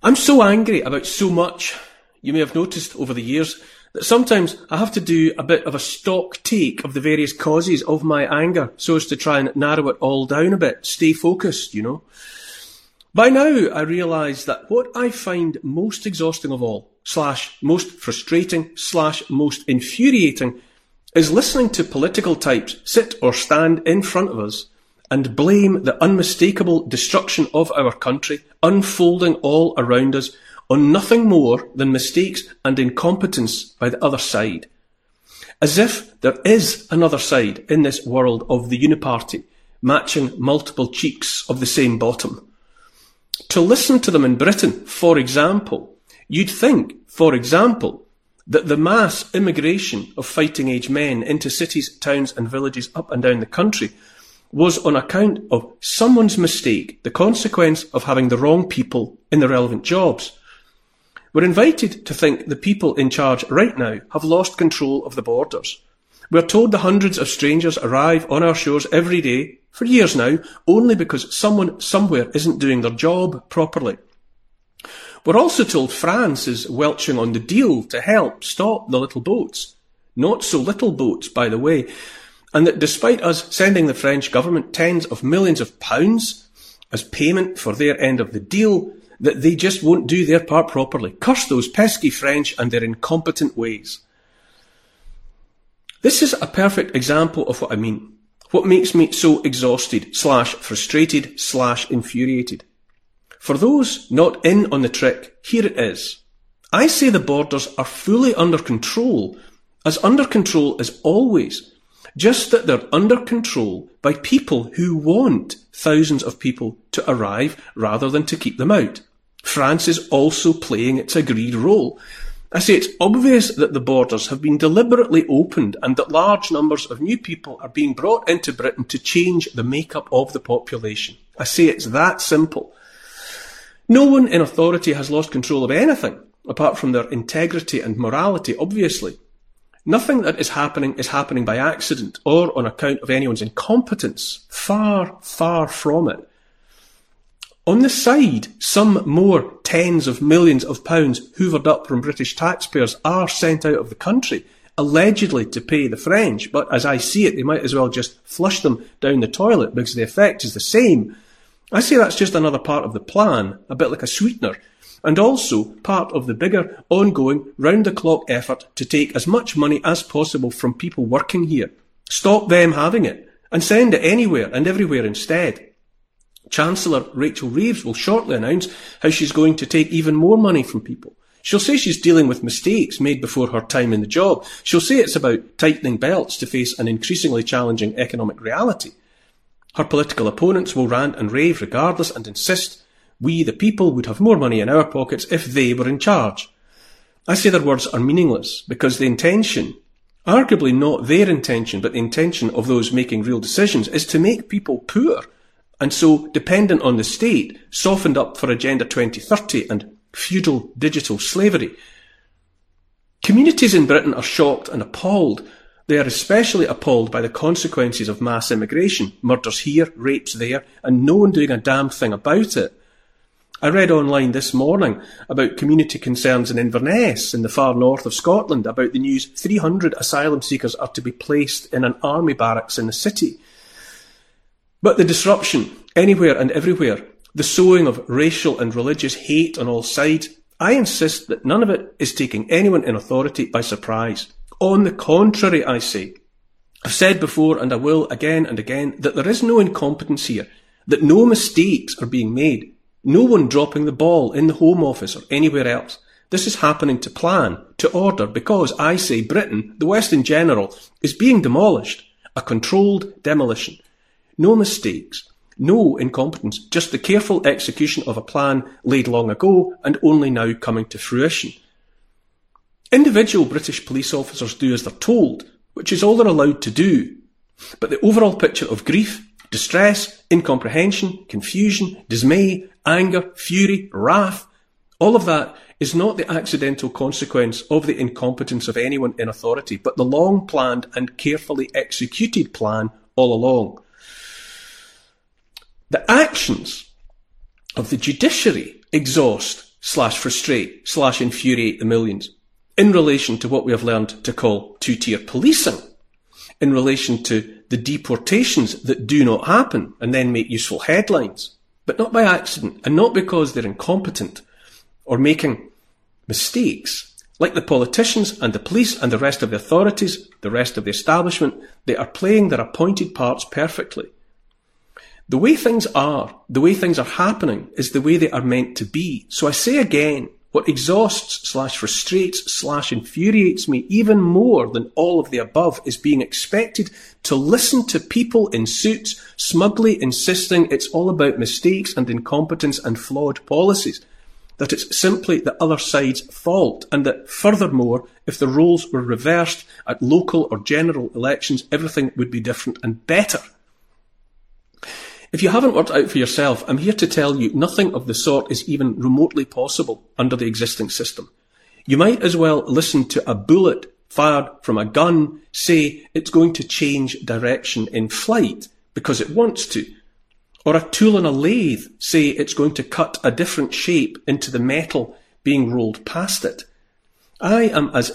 I'm so angry about so much, you may have noticed over the years, that sometimes I have to do a bit of a stock take of the various causes of my anger so as to try and narrow it all down a bit, stay focused, By now, I realise that what I find most exhausting of all, / most frustrating, / most infuriating, is listening to political types sit or stand in front of us and blame the unmistakable destruction of our country, unfolding all around us, on nothing more than mistakes and incompetence by the other side. As if there is another side in this world of the uniparty, matching multiple cheeks of the same bottom. To listen to them in Britain, for example, you'd think, for example, that the mass immigration of fighting-age men into cities, towns and villages up and down the country was on account of someone's mistake, the consequence of having the wrong people in the relevant jobs. We're invited to think the people in charge right now have lost control of the borders. We're told the hundreds of strangers arrive on our shores every day, for years now, only because someone somewhere isn't doing their job properly. We're also told France is welching on the deal to help stop the little boats. Not so little boats, by the way. And that despite us sending the French government tens of millions of pounds as payment for their end of the deal, that they just won't do their part properly. Curse those pesky French and their incompetent ways. This is a perfect example of what I mean. What makes me so exhausted, / frustrated, / infuriated. For those not in on the trick, here it is. I say the borders are fully under control as always, just that they're under control by people who want thousands of people to arrive rather than to keep them out. France is also playing its agreed role. I say it's obvious that the borders have been deliberately opened and that large numbers of new people are being brought into Britain to change the makeup of the population. I say it's that simple. No one in authority has lost control of anything, apart from their integrity and morality, obviously. Nothing that is happening by accident or on account of anyone's incompetence. Far, far from it. On the side, some more tens of millions of pounds hoovered up from British taxpayers are sent out of the country, allegedly to pay the French, but as I see it, they might as well just flush them down the toilet because the effect is the same. I say that's just another part of the plan, a bit like a sweetener, and also part of the bigger, ongoing, round-the-clock effort to take as much money as possible from people working here. Stop them having it, and send it anywhere and everywhere instead. Chancellor Rachel Reeves will shortly announce how she's going to take even more money from people. She'll say she's dealing with mistakes made before her time in the job. She'll say it's about tightening belts to face an increasingly challenging economic reality. Her political opponents will rant and rave regardless and insist we, the people, would have more money in our pockets if they were in charge. I say their words are meaningless because the intention, arguably not their intention, but the intention of those making real decisions, is to make people poor and so dependent on the state, softened up for Agenda 2030 and feudal digital slavery. Communities in Britain are shocked and appalled. They are especially appalled by the consequences of mass immigration, murders here, rapes there, and no one doing a damn thing about it. I read online this morning about community concerns in Inverness in the far north of Scotland about the news 300 asylum seekers are to be placed in an army barracks in the city. But the disruption, anywhere and everywhere, the sowing of racial and religious hate on all sides, I insist that none of it is taking anyone in authority by surprise. On the contrary, I say. I've said before, and I will again and again, that there is no incompetence here, that no mistakes are being made, no one dropping the ball in the Home Office or anywhere else. This is happening to plan, to order, because, I say, Britain, the West in general, is being demolished, a controlled demolition. No mistakes, no incompetence, just the careful execution of a plan laid long ago and only now coming to fruition. Individual British police officers do as they're told, which is all they're allowed to do. But the overall picture of grief, distress, incomprehension, confusion, dismay, anger, fury, wrath, all of that is not the accidental consequence of the incompetence of anyone in authority, but the long-planned and carefully executed plan all along. The actions of the judiciary exhaust, frustrate/infuriate the millions, in relation to what we have learned to call two-tier policing, in relation to the deportations that do not happen and then make useful headlines, but not by accident and not because they're incompetent or making mistakes. Like the politicians and the police and the rest of the authorities, the rest of the establishment, they are playing their appointed parts perfectly. The way things are happening is the way they are meant to be. So I say again, what exhausts/frustrates/infuriates me even more than all of the above is being expected to listen to people in suits smugly insisting it's all about mistakes and incompetence and flawed policies, that it's simply the other side's fault, and that furthermore, if the roles were reversed at local or general elections, everything would be different and better. If you haven't worked out for yourself, I'm here to tell you nothing of the sort is even remotely possible under the existing system. You might as well listen to a bullet fired from a gun say it's going to change direction in flight because it wants to, or a tool on a lathe say it's going to cut a different shape into the metal being rolled past it. I am as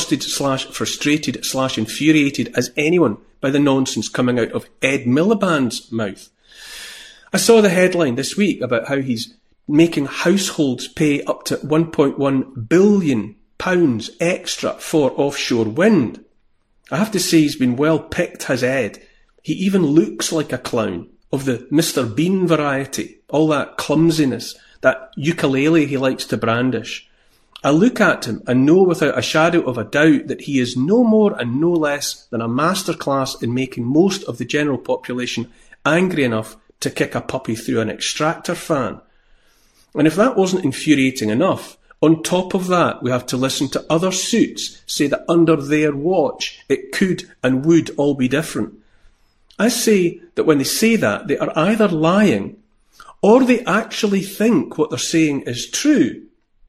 exhausted/frustrated/infuriated as anyone by the nonsense coming out of Ed Miliband's mouth. I saw the headline this week about how he's making households pay up to £1.1 billion extra for offshore wind. I have to say he's been well picked, has Ed. He even looks like a clown of the Mr. Bean variety, all that clumsiness, that ukulele he likes to brandish. I look at him and know without a shadow of a doubt that he is no more and no less than a masterclass in making most of the general population angry enough to kick a puppy through an extractor fan. And if that wasn't infuriating enough, on top of that we have to listen to other suits say that under their watch it could and would all be different. I say that when they say that, they are either lying or they actually think what they're saying is true.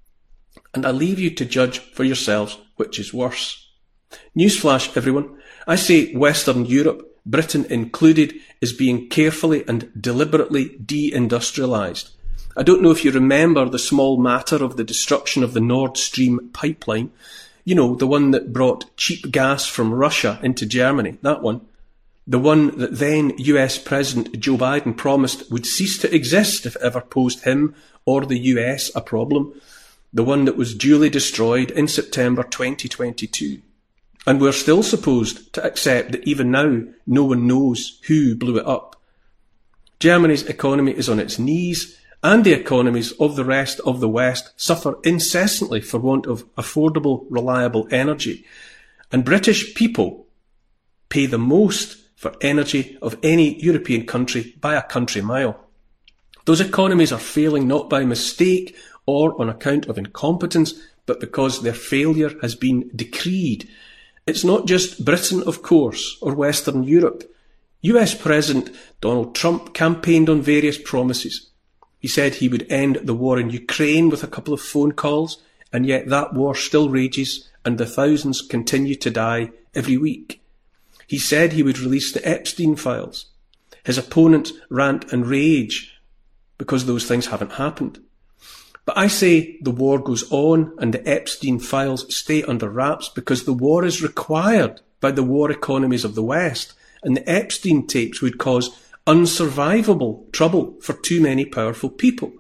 And I leave you to judge for yourselves which is worse. Newsflash, everyone. I say Western Europe, Britain included, is being carefully and deliberately deindustrialised. I don't know if you remember the small matter of the destruction of the Nord Stream pipeline. You know, the one that brought cheap gas from Russia into Germany, that one. The one that then US President Joe Biden promised would cease to exist if it ever posed him or the US a problem. The one that was duly destroyed in September 2022. And we're still supposed to accept that even now no one knows who blew it up. Germany's economy is on its knees, and the economies of the rest of the West suffer incessantly for want of affordable, reliable energy. And British people pay the most for energy of any European country by a country mile. Those economies are failing not by mistake or on account of incompetence, but because their failure has been decreed. It's not just Britain, of course, or Western Europe. US President Donald Trump campaigned on various promises. He said he would end the war in Ukraine with a couple of phone calls, and yet that war still rages and the thousands continue to die every week. He said he would release the Epstein files. His opponents rant and rage because those things haven't happened. But I say the war goes on and the Epstein files stay under wraps because the war is required by the war economies of the West, and the Epstein tapes would cause unsurvivable trouble for too many powerful people.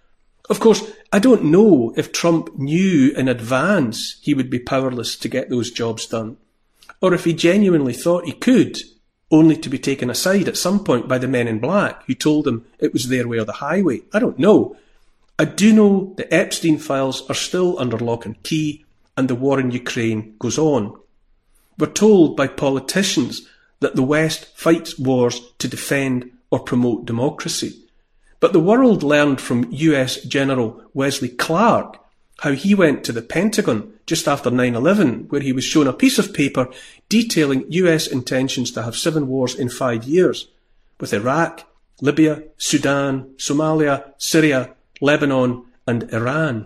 Of course, I don't know if Trump knew in advance he would be powerless to get those jobs done, or if he genuinely thought he could, only to be taken aside at some point by the men in black who told him it was their way or the highway. I don't know. I do know the Epstein files are still under lock and key, and the war in Ukraine goes on. We're told by politicians that the West fights wars to defend or promote democracy. But the world learned from US General Wesley Clark how he went to the Pentagon just after 9/11, where he was shown a piece of paper detailing US intentions to have 7 wars in 5 years, with Iraq, Libya, Sudan, Somalia, Syria, Lebanon and Iran.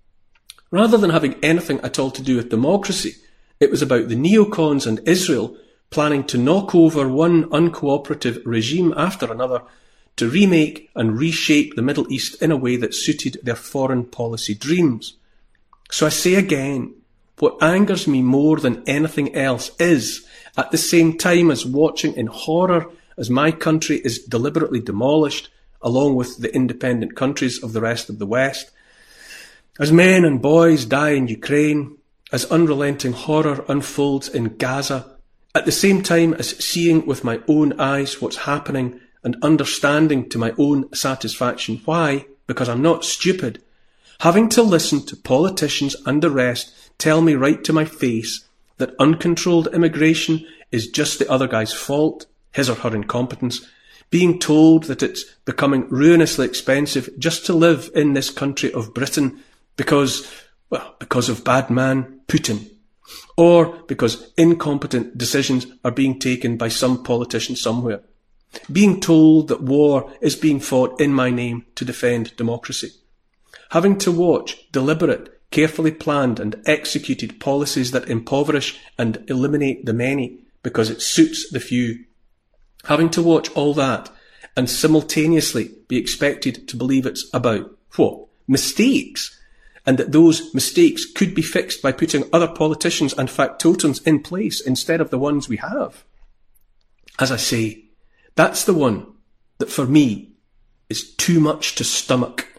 Rather than having anything at all to do with democracy, it was about the neocons and Israel planning to knock over one uncooperative regime after another to remake and reshape the Middle East in a way that suited their foreign policy dreams. So I say again, what angers me more than anything else is, at the same time as watching in horror as my country is deliberately demolished, along with the independent countries of the rest of the West, as men and boys die in Ukraine, as unrelenting horror unfolds in Gaza, at the same time as seeing with my own eyes what's happening and understanding to my own satisfaction why, because I'm not stupid, having to listen to politicians and the rest tell me right to my face that uncontrolled immigration is just the other guy's fault, his or her incompetence, being told that it's becoming ruinously expensive just to live in this country of Britain because of bad man Putin, or because incompetent decisions are being taken by some politician somewhere, being told that war is being fought in my name to defend democracy, having to watch deliberate, carefully planned and executed policies that impoverish and eliminate the many because it suits the few, having to watch all that and simultaneously be expected to believe it's about, what, mistakes, and that those mistakes could be fixed by putting other politicians and factotums in place instead of the ones we have. As I say, that's the one that for me is too much to stomach.